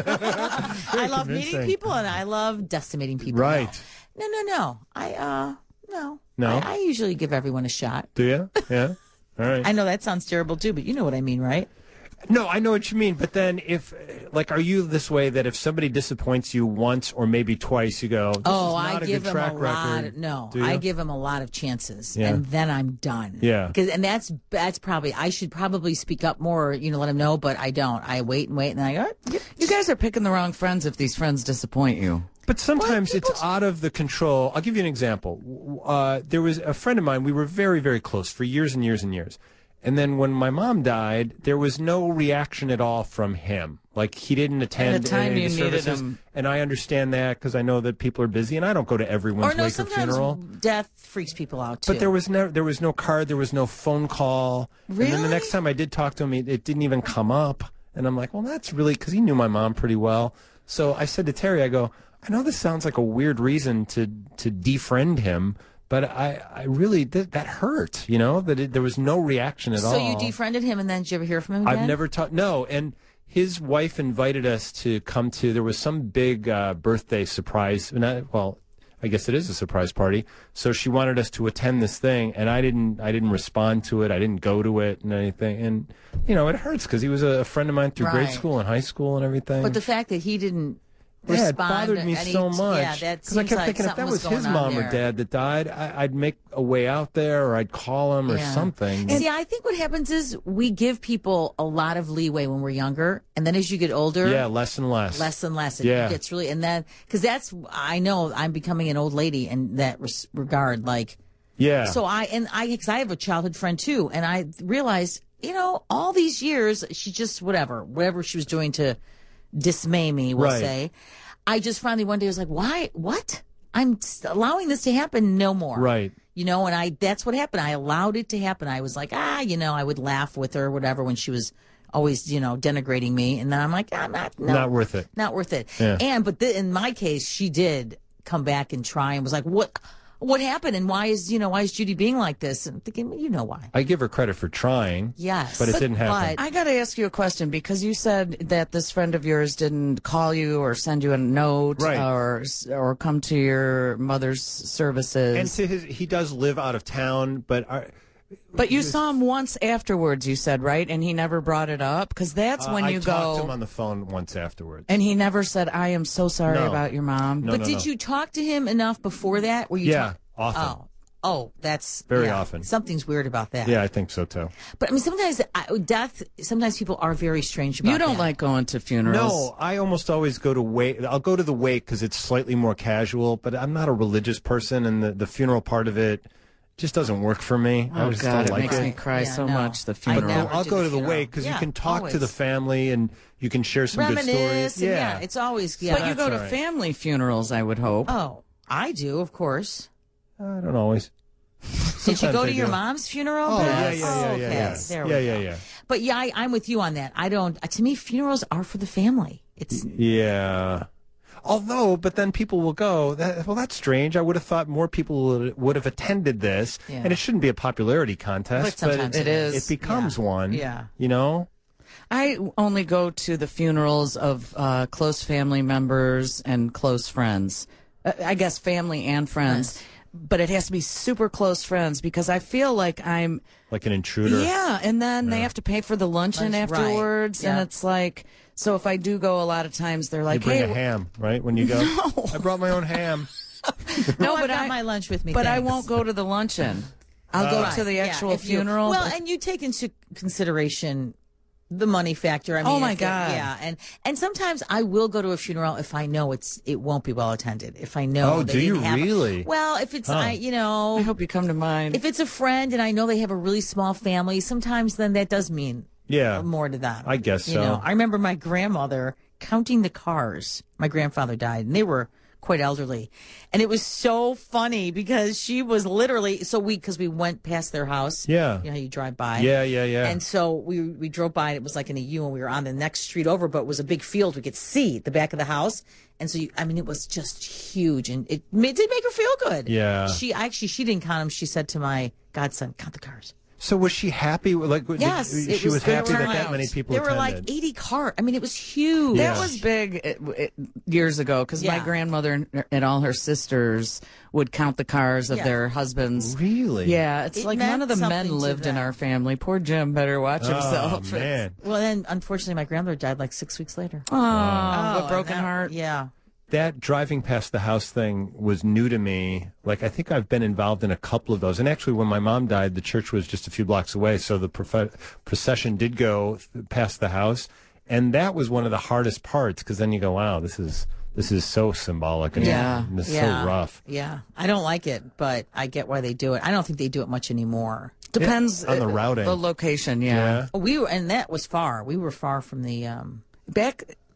S4: I love meeting
S2: convincing.
S4: people, and I love decimating people.
S2: Right.
S4: No, no, no. no. I uh no.
S2: No?
S4: I, I usually give everyone a shot.
S2: Do you? Yeah. All right.
S4: I know that sounds terrible too, but you know what I mean, right?
S2: No, I know what you mean. But then if, like, are you this way that if somebody disappoints you once or maybe twice, you go, this
S4: Oh,
S2: is not
S4: I
S2: a
S4: give
S2: good
S4: him
S2: track
S4: a lot.
S2: record.
S4: No,
S2: Do you?
S4: I give him a lot of chances,
S2: Yeah.
S4: and then I'm done.
S2: Yeah.
S4: 'Cause- and that's that's probably I should probably speak up more, you know, let him know, but I don't. I wait and wait, and then I go. "Oh,
S1: You guys are picking the wrong friends if these friends disappoint you.
S2: But sometimes it's out of the control. I'll give you an example. Uh, there was a friend of mine. We were very, very close for years and years and years. And then when my mom died, there was no reaction at all from him. Like, he didn't attend
S1: At the time
S2: any of the
S1: you needed
S2: services.
S1: him.
S2: And I understand that because I know that people are busy, and I don't go to everyone's
S4: Or no,
S2: wake or
S4: sometimes
S2: funeral.
S4: death freaks people out too.
S2: But there was no, there was no card, there was no phone call. And then the
S1: Really?
S2: next time I did talk to him, it, it didn't even come up. And I'm like, well, that's really, because he knew my mom pretty well. So I said to Terry, I go, I know this sounds like a weird reason to to defriend him, but I, I really, th- that hurt, you know, that it, there was no reaction at
S4: so
S2: all.
S4: you defriended him, and then did you ever hear from him again?
S2: I've never talked, no, and his wife invited us to come to, there was some big uh, birthday surprise. Not, well, I guess it is a surprise party. So she wanted us to attend this thing, and I didn't I didn't respond to it. I didn't go to it and anything. And, you know, it hurts because he was a friend of mine through
S4: Right.
S2: grade school and high school and everything.
S4: But the fact that he didn't
S2: yeah, it
S4: respond
S2: bothered me
S4: and he-
S2: so much.
S4: Yeah, that
S2: Because I
S4: seems
S2: kept
S4: like
S2: thinking if
S4: something
S2: that was
S4: going
S2: his
S4: on
S2: mom
S4: there.
S2: or dad that died, I, I'd make a way out there, or I'd call him or
S4: Yeah.
S2: something.
S4: See, I think what happens is we give people a lot of leeway when we're younger, and then as you get older,
S2: yeah, less and less.
S4: less and less. It
S2: Yeah.
S4: gets really, and then because that's I know I'm becoming an old lady in that res- regard. Like,
S2: Yeah.
S4: so I and I because I have a childhood friend too, and I realized, you know, all these years she just whatever, whatever she was doing to dismay me, we'll
S2: Right.
S4: say. I just finally one day was like, why? What? I'm s- allowing this to happen no more.
S2: Right.
S4: You know, and I that's what happened. I allowed it to happen. I was like, ah, you know, I would laugh with her or whatever when she was always, you know, denigrating me. And then I'm like, I'm not, no,
S2: Not worth it.
S4: Not worth it.
S2: Yeah.
S4: And, but th- in my case, she did come back and try and was like, what, what happened? And why is, you know, why is Judy being like this? And I'm thinking, well, you know why.
S2: I give her credit for trying.
S4: Yes.
S2: But it
S4: But-
S2: didn't happen.
S4: but-
S1: I got to ask you a question because you said that this friend of yours didn't call you or send you a note
S2: Right.
S1: or or come to your mother's services.
S2: And to his, he does live out of town, but I,
S1: but you saw him once afterwards, you said, right? And he never brought it up because that's
S2: uh,
S1: when
S2: I
S1: you
S2: talked to
S1: go.
S2: him on the phone once afterwards.
S1: And he never said, "I am so sorry
S2: No.
S1: about your mom."
S2: No,
S4: but
S2: no,
S4: did
S2: no.
S4: you talk to him enough before that? Were you
S2: Yeah,
S4: talk-
S2: often.
S4: Oh. Oh, that's
S2: Very
S4: yeah.
S2: often.
S4: Something's weird about that.
S2: Yeah, I think so too.
S4: But I mean, sometimes I, death. Sometimes people are very strange about.
S1: You don't
S4: that.
S1: like going to funerals.
S2: No, I almost always go to wake. I'll go to the wake because it's slightly more casual, but I'm not a religious person, and the, the funeral part of it just doesn't work for me. I
S1: Oh
S2: just
S1: God,
S2: don't
S1: it
S2: like
S1: makes
S2: it.
S1: me cry
S4: Yeah,
S1: so
S4: no.
S1: much. The
S4: I
S1: funeral.
S4: never
S2: I'll
S4: do
S2: go
S4: the
S2: to the
S4: funeral.
S2: wake because
S4: Yeah,
S2: you can talk to the
S4: always.
S2: family and you can share some good
S4: Reminisce.
S2: stories.
S4: And yeah. it's always. Yeah.
S1: but you go
S2: that's
S1: to
S2: all right.
S1: family funerals, I would hope.
S4: Oh, I do, of course.
S2: I don't always.
S4: Did you
S2: Sometimes
S4: go
S2: I
S4: to your
S2: do.
S4: mom's funeral?
S2: Oh, yeah,
S4: Beth?
S2: yeah,
S4: Oh,
S2: yeah,
S4: okay.
S2: yeah, yeah.
S4: There we
S2: Yeah,
S4: go.
S2: yeah, yeah.
S4: But yeah, I, I'm with you on that. I don't. To me, funerals are for the family. It's
S2: Yeah. Although, but then people will go, that, well, that's strange. I would have thought more people would, would have attended this.
S4: Yeah.
S2: And it shouldn't be a popularity
S4: But
S2: contest,
S4: sometimes
S1: it is.
S2: It becomes
S4: Yeah.
S2: one.
S4: Yeah.
S2: You know?
S1: I only go to the funerals of uh, close family members and close friends. Uh, I guess family and friends.
S4: Nice.
S1: But it has to be super close friends because I feel like I'm.
S2: Like an intruder.
S1: Yeah, and then they have to pay for the luncheon
S4: Lunch, right.
S1: afterwards, and
S4: Yeah.
S1: it's like. So if I do go, a lot of times they're
S2: You
S1: like,
S2: bring
S1: "Hey,
S2: a ham, right? When you go,
S1: No.
S2: I brought my own ham.
S1: no,
S4: I've
S1: but
S4: got
S1: I,
S4: my lunch with me.
S1: but I
S4: thanks.
S1: won't go to the luncheon. I'll go
S4: Right.
S1: to the
S4: Yeah,
S1: actual
S4: if you-
S1: funeral.
S4: Well,
S1: but-
S4: and you take into consideration the money factor. I mean,
S1: Oh, my
S4: if it-
S1: God.
S4: yeah, and and sometimes I will go to a funeral if I know it's it won't be well attended. If I know,
S2: Oh,
S4: they
S2: do you
S4: didn't have a-
S2: really?
S4: well, if it's
S2: Huh.
S4: I, you know,
S1: I hope you come to mine.
S4: if it's a friend and I know they have a really small family, sometimes then that does mean
S2: Yeah.
S4: more to them.
S2: I guess
S4: you
S2: so.
S4: know, I remember my grandmother counting the cars. My grandfather died, and they were quite elderly, and it was so funny because she was literally so we because we went past their house.
S2: Yeah.
S4: you know, how you drive by.
S2: Yeah, yeah, yeah.
S4: And so we we drove by, and it was like in a U, and we were on the next street over, but it was a big field. We could see the back of the house, and so you, I mean, it was just huge, and it, it did make her feel good.
S2: Yeah.
S4: She actually she didn't count them. She said to my godson, "Count the cars."
S2: So was she happy? Like, did-
S4: Yes, it
S2: she was,
S4: was
S2: happy
S4: good
S2: that that
S1: turnout.
S2: many people
S4: There were
S2: attended.
S4: like eighty cars. I mean, it was huge.
S2: Yeah.
S1: That was big it, it, years ago because my
S4: Yeah.
S1: grandmother and, and all her sisters would count the cars of
S4: Yeah.
S1: their husbands.
S2: Really?
S1: Yeah, it's
S4: It
S1: like none
S4: meant
S1: of the men
S4: something to
S1: lived in
S4: them.
S1: our family. Poor Jim better watch
S2: Oh,
S1: himself.
S2: man.
S4: Well, then unfortunately, my grandmother died like six weeks later.
S1: Oh, a
S4: and
S1: broken
S4: that-
S1: heart.
S4: Yeah.
S2: That driving past the house thing was new to me. Like, I think I've been involved in a couple of those. And actually, when my mom died, the church was just a few blocks away. So the prof- procession did go th- past the house. And that was one of the hardest parts because then you go, wow, this is this is so symbolic and,
S1: Yeah.
S2: and it's
S4: Yeah.
S2: so rough.
S4: Yeah. I don't like it, but I get why they do it. I don't think they do it much anymore.
S1: Depends
S2: on the
S1: uh,
S2: routing.
S1: the location.
S2: Yeah.
S1: Yeah.
S4: We were, and that was far. We were far from the. Um,
S1: Back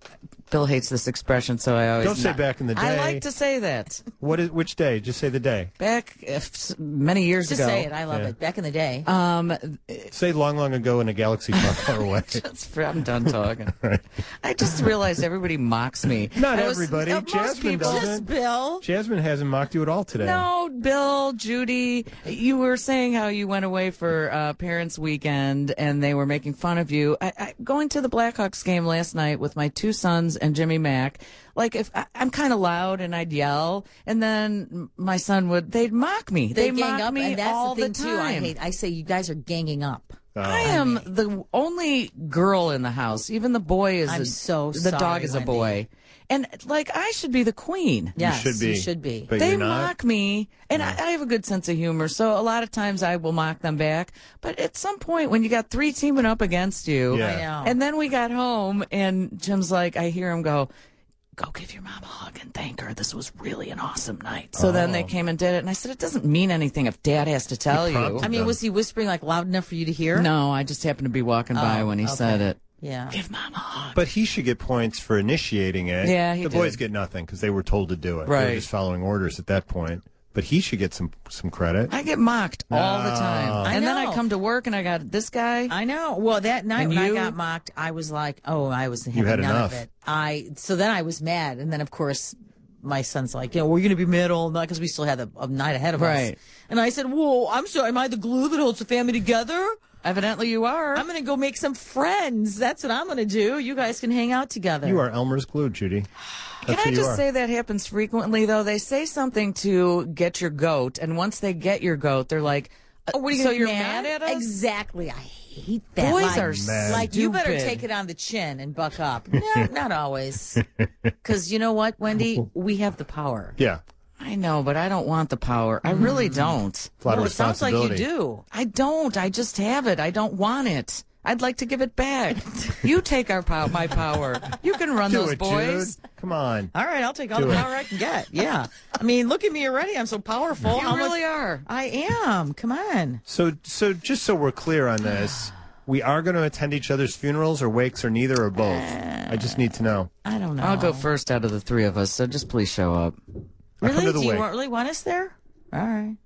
S1: Bill hates this expression, so I always
S2: Don't say
S1: not-
S2: back in the day.
S1: I like to say that.
S2: What is which day? Just say the day.
S1: Back uh, f- many years
S4: Just
S1: ago.
S4: say it. I love
S2: Yeah.
S4: it. Back in the day.
S1: Um,
S2: Say long, long ago in a galaxy far, far away.
S1: That's for- I'm done talking.
S2: Right.
S1: I just realized everybody mocks me.
S2: Not
S1: I was-
S2: everybody.
S1: uh, most
S2: Jasmine
S1: people-
S2: doesn't.
S4: Just Bill.
S2: Jasmine hasn't mocked you at all today.
S1: No, Bill, Judy, you were saying how you went away for uh, Parents' Weekend and they were making fun of you. I, I, going to the Blackhawks game last night with my two sons and Jimmy Mack, like if I, I'm kind of loud and I'd yell, and then my son would, they'd mock me.
S4: They,
S1: They,
S4: gang
S1: mock
S4: up,
S1: me
S4: and that's
S1: all
S4: the thing
S1: the
S4: too. I
S1: time.
S4: hate. I say you guys are ganging up.
S2: Oh.
S1: I am the only girl in the house. Even the boy is
S4: I'm
S1: a,
S4: so
S1: the dog
S4: sorry,
S1: is a
S4: Wendy.
S1: boy. And like I should be the queen.
S4: Yes,
S2: should be.
S4: You should be.
S2: But
S1: They
S2: you're not?
S1: mock me, and I, I have a good sense of humor, so a lot of times I will mock them back. But at some point, when you got three teaming up against you,
S2: Yeah.
S4: I know.
S1: and then we got home, and Jim's like, I hear him go, go give your mom a hug and thank her. This was really an awesome night. So then they
S2: Oh.
S1: came and did it, and I said, it doesn't mean anything if Dad has to tell you.
S2: prompted
S4: I mean,
S2: them.
S4: was he whispering like loud enough for you to hear?
S1: No, I just happened to be walking by
S4: Oh,
S1: when he
S4: okay.
S1: said it.
S4: Yeah.
S1: Give Mom a hug.
S2: But he should get points for initiating it.
S1: Yeah, he
S2: The boys
S1: did.
S2: get nothing because they were told to do it. They
S1: Right.
S2: were just following orders at that point. But he should get some some credit.
S1: I get mocked all the time.
S2: No.
S4: I
S1: And then I
S4: know.
S1: come to work and I got this guy.
S4: I know. Well, that night
S1: And
S4: when
S1: you?
S4: I got mocked, I was like, "Oh, I was having
S2: had
S4: none
S2: enough.
S4: of it." I so then I was mad, and then of course my son's like, "You know, we're going to be mad all night because we still had a, a night ahead of us."
S1: Right.
S4: And I said, "Whoa, I'm sorry. Am I the glue that holds the family together?
S1: Evidently you are.
S4: I'm going to go make some friends. That's what I'm going to do. You guys can hang out together."
S2: You are Elmer's glue, Judy. That's
S1: Can I
S2: who you
S1: just
S2: are.
S1: say that happens frequently, though? They say something to get your goat, and once they get your goat, they're like, uh,
S4: Oh, what are you
S1: so
S4: gonna be
S1: you're
S4: mad?
S1: mad at us?
S4: Exactly. I hate that.
S1: Boys
S4: like,
S1: are
S2: Mad.
S4: like you better
S1: stupid.
S4: take it on the chin and buck up. No, not always. Because you know what, Wendy, we have the power.
S2: Yeah.
S1: I know, but I don't want the power. I really don't.
S2: A lot
S4: Well,
S2: of
S4: it sounds like you
S2: responsibility.
S4: do.
S1: I don't. I just have it. I don't want it. I'd like to give it back. You take our pow- my power. You can run
S2: Do
S1: those
S2: it,
S1: boys.
S2: Jude. Come on.
S4: All right, I'll take all
S2: Do
S4: the
S2: it.
S4: power I can get. Yeah. I mean, look at me already. I'm so powerful.
S1: You
S4: How much-
S1: really are.
S4: I am. Come on.
S2: So, so just so we're clear on this, we are going to attend each other's funerals or wakes or neither or both. I just need to know.
S4: I don't know.
S1: I'll go first out of the three of us, so just please show up.
S2: I'll come
S4: Really?
S2: to the
S4: Do you
S2: wake.
S4: want, really want us there? All right.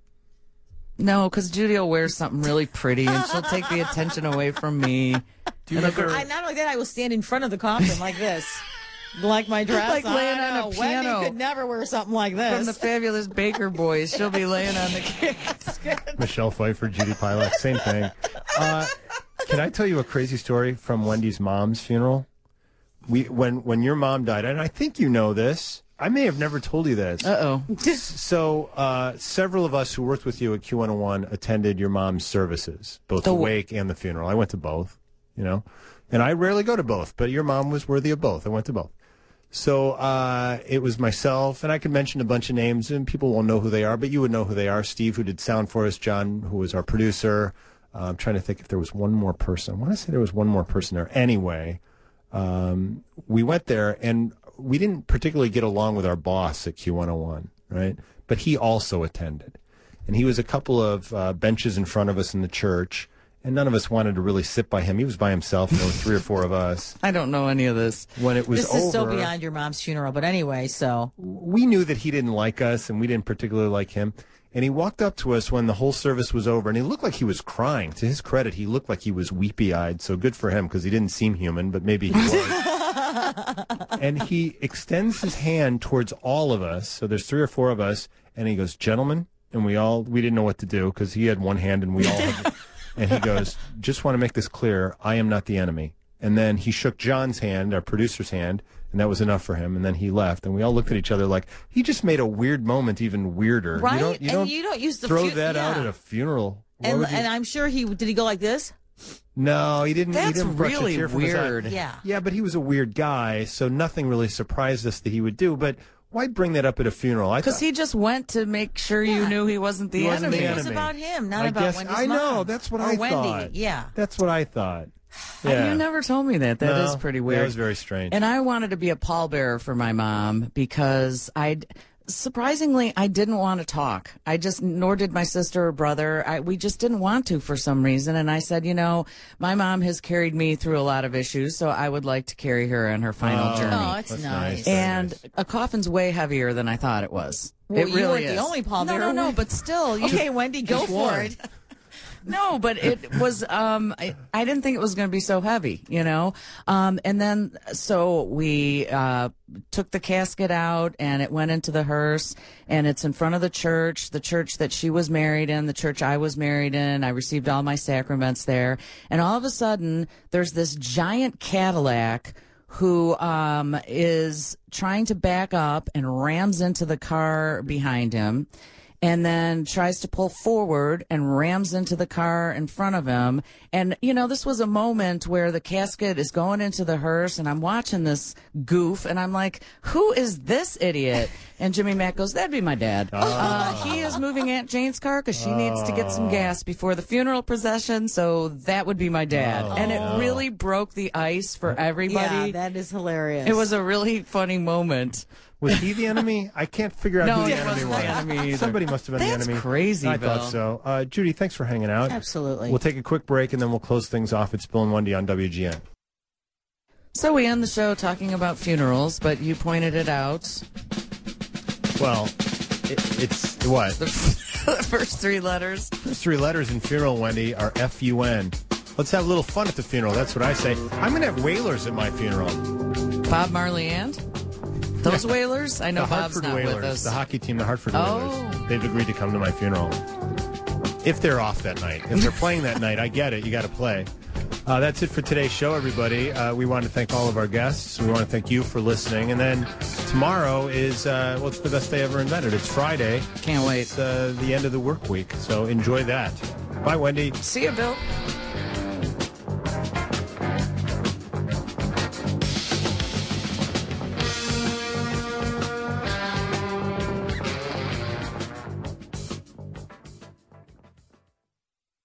S1: No, because Judy will wear something really pretty, and she'll take the attention away from me.
S2: Do you remember?
S4: I, not only that, I will stand in front of the coffin like this. Like my dress.
S1: Like laying
S4: I
S1: on a
S4: know.
S1: piano.
S4: Wendy could never wear something like this.
S1: From the Fabulous Baker Boys, she'll be laying on the casket.
S2: Michelle Pfeiffer, Judy Pilak, same thing. Uh, can I tell you a crazy story from Wendy's mom's funeral? We when when your mom died, and I think you know this. I may have never told you this.
S1: Uh oh.
S2: So uh, several of us who worked with you at Q one oh one attended your mom's services, both the,
S1: The-
S2: wake and the funeral. I went to both, you know, and I rarely go to both, but your mom was worthy of both. I went to both. So uh, it was myself, and I could mention a bunch of names, and people won't know who they are, but you would know who they are. Steve, who did sound for us, John, who was our producer. Uh, I'm trying to think if there was one more person. I want to say there was one more person there. Anyway, um, we went there, and we didn't particularly get along with our boss at Q one oh one, right? But he also attended. And he was a couple of uh, benches in front of us in the church, and none of us wanted to really sit by him. He was by himself, and there were three or four of us.
S1: I don't know any of this.
S2: When it was
S4: this
S2: over,
S4: is so beyond your mom's funeral. But anyway, so.
S2: we knew that he didn't like us, and we didn't particularly like him. And he walked up to us when the whole service was over, and he looked like he was crying. To his credit, he looked like he was weepy-eyed, so good for him, because he didn't seem human, but maybe he was. And he extends his hand towards all of us, so there's three or four of us, and he goes, gentlemen, and we all, we didn't know what to do, because he had one hand, and we all had, and he goes, just want to make this clear, I am not the enemy. And then he shook John's hand, our producer's hand, and that was enough for him. And then he left, and we all looked at each other like he just made a weird moment even weirder.
S4: Right?
S2: You don't, you
S4: And
S2: don't,
S4: you don't use the
S2: throw
S4: fu-
S2: that out
S4: yeah.
S2: at a funeral. Why
S4: And,
S2: would you-
S4: and I'm sure he did. He go like this?
S2: no, he didn't. he
S1: That's
S2: didn't brush a
S1: really
S2: tear from his eye.
S1: weird.
S4: Yeah.
S2: Yeah, but he was a weird guy, so nothing really surprised us that he would do. But why bring that up at a funeral? I
S1: Because
S2: thought
S1: he just went to make sure you
S4: Yeah.
S1: knew he wasn't the
S2: He wasn't
S1: enemy.
S2: the
S4: It was
S2: enemy.
S4: about him, not
S2: I
S4: about
S2: guess,
S4: Wendy's
S2: I know.
S4: mom.
S2: That's what
S4: or
S2: I
S4: Wendy.
S2: thought.
S4: Yeah.
S2: That's what I thought.
S1: Uh,
S2: Yeah.
S1: You never told me that. That is
S2: No,
S1: pretty
S2: that
S1: weird.
S2: was very strange.
S1: And I wanted to be a pallbearer for my mom because I surprisingly, I didn't want to talk. I just, nor did my sister or brother. I, we just didn't want to for some reason. And I said, you know, my mom has carried me through a lot of issues, so I would like to carry her in her final
S2: Oh,
S1: journey.
S4: Oh, it's
S2: That's
S4: nice.
S2: nice. Very
S1: And
S2: nice.
S1: a coffin's way heavier than I thought it was.
S4: Well,
S1: it
S4: you
S1: really
S4: weren't
S1: is.
S4: the only Paul
S1: No,
S4: there.
S1: no, no, but still. You,
S4: Okay, Wendy, go
S2: Just
S4: for
S2: one.
S4: it.
S1: No, but it was, um, I, I didn't think it was going to be so heavy, you know? Um, and then, so we, uh, took the casket out and it went into the hearse and it's in front of the church, the church that she was married in, the church I was married in. I received all my sacraments there. And all of a sudden, there's this giant Cadillac who, um, is trying to back up and rams into the car behind him. And then tries to pull forward and rams into the car in front of him. And, you know, this was a moment where the casket is going into the hearse and I'm watching this goof and I'm like, who is this idiot? And Jimmy Mack goes, that'd be my dad. Uh, he is moving Aunt Jane's car because she needs to get some gas before the funeral procession. So that would be my dad.
S2: Oh.
S1: And it really broke the ice for everybody.
S4: Yeah, that is hilarious.
S1: It was a really funny moment.
S2: Was he the enemy? I can't figure out
S1: No,
S2: who the
S1: he
S2: enemy
S1: wasn't
S2: was.
S1: the enemy either.
S2: Somebody must have been
S1: That's
S2: the enemy.
S1: crazy,
S2: I
S1: Bill.
S2: thought so. Uh, Judy, thanks for hanging out.
S4: Absolutely.
S2: We'll take a quick break and then we'll close things off. It's Bill and Wendy on W G N.
S1: So we end the show talking about funerals, but you pointed it out.
S2: Well, it, it's what?
S1: The first three letters.
S2: First three letters in funeral, Wendy, are F U N. Let's have a little fun at the funeral. That's what I say. I'm going to have Whalers at my funeral.
S1: Bob Marley and? Those Whalers? I know
S2: the
S1: Bob's
S2: Hartford
S1: not
S2: Whalers,
S1: with us.
S2: the hockey team, the Hartford
S1: Oh.
S2: Whalers. They've agreed to come to my funeral. If they're off that night. If they're playing that night, I get it. You got to play. Uh, that's it for today's show, everybody. Uh, we want to thank all of our guests. We want to thank you for listening. And then tomorrow is, uh, well, it's the best day ever invented. It's Friday.
S1: Can't wait.
S2: It's uh, the end of the work week. So enjoy that. Bye, Wendy.
S1: See you, Bill.